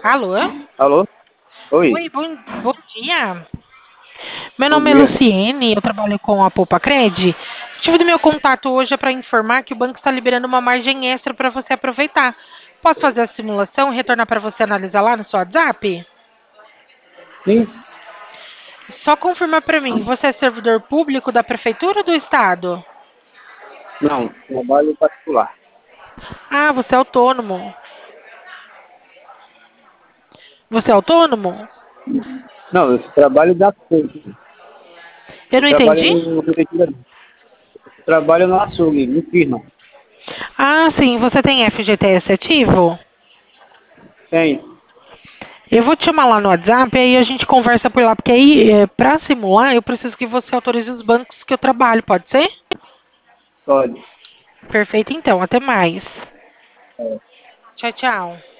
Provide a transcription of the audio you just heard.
Alô? Alô? Oi, Oi, bom dia. Meu bom nome é dia. Luciene, eu trabalho com a Poupa Cred. O motivo do meu contato hoje é para informar que o banco está liberando uma margem extra para você aproveitar. Posso fazer a simulação e retornar para você analisar lá no seu WhatsApp? Sim? Só confirma para mim, você é servidor público da Prefeitura ou do Estado? Não, trabalho particular. Ah, você é autônomo. Você é autônomo? Não, eu trabalho da PUC. Eu Eu não trabalho entendi. no prefeitura. Eu trabalho no açougue, no firma. Ah, sim, você tem FGTS ativo? Tem. Eu vou te chamar lá no WhatsApp e aí a gente conversa por lá, porque aí, para simular, eu preciso que você autorize os bancos que eu trabalho, pode ser? Pode. Perfeito, então, até mais. É. Tchau, tchau.